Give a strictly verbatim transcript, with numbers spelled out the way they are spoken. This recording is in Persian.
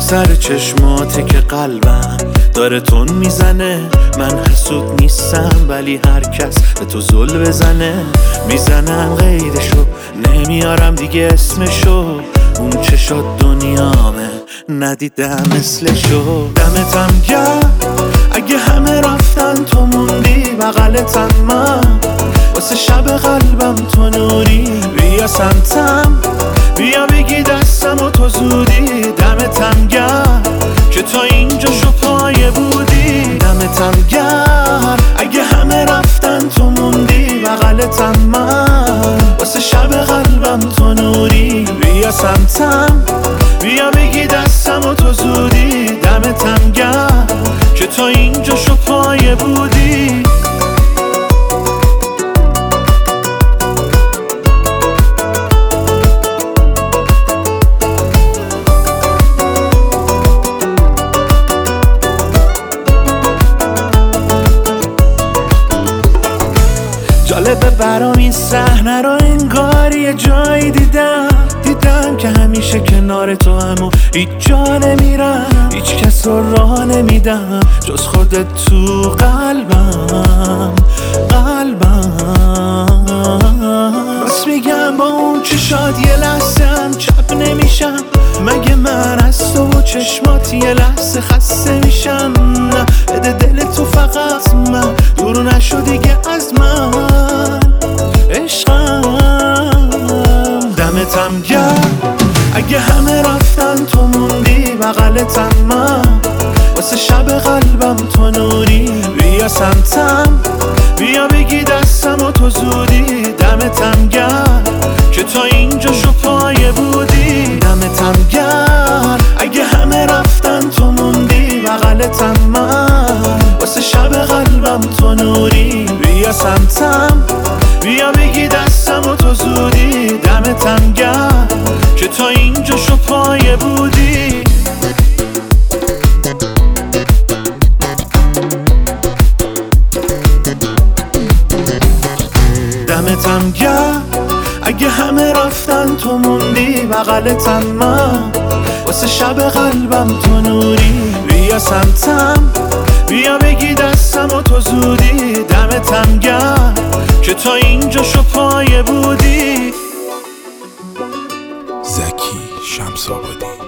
سر چشماته که قلبم داره تون میزنه. من حسود نیستم ولی هر کس به تو زل بزنه میزنم غیرشو، نمیارم دیگه اسمشو. اون چه شد دنیامه ندیدم مثلشو. دمتم گرم اگه همه رفتن تو موندی بغلتم من، واسه شب قلبم تو نوری. بیا سمتم بیا بگی دستم و تو زودی. دمتم گرم که تا اینجا شو پایه بودی. دمتم گرم اگه همه رفتن تو موندی بغلتم من، واسه شب قلبم تو نوری. بیا سمتم بیا بگی دستم و تو زودی. دمتم گرم که تا اینجا شو پایه بودی. جالبه برام این صحنه رو انگار یه جایی دیدم. دیدم که همیشه کنار تو هم و هیچ جا نمیرم، هیچ کس رو راه نمیدم جز خودت تو قلبم قلبم. راست میگم با اون چشات یه لحظه هم چپ نمیشم. مگه من از تو و چشمات یه لحظه خسته میشم؟ نه بده دل تو فقط من، دور نشو دیگه از من عشقم. دمتم گرم اگه همه رفتن تو موندی بغلتم من، واسه شب قلبم تو نوری. بیا سمتم بیا بگی دستم و تو زودی. دمتم گرم که تا اینجا شو پایه بودی. دمتم گرم اگه همه رفتن تو موندی بغلتم من، واسه شب قلبم تو نوری. بیا سمتم بیا بگی دستم و تو زودی. دمتم گرم که تا اینجا شو پایه بودی. دمتم گرم اگه همه رفتن تو موندی بغلتم من، واسه شب قلبم تو نوری. بیا سمتم بیا بگی دستم و تو زودی. دمتم گرم که تا اینجا شو پایه بودی. زکی شمس‌آبادی.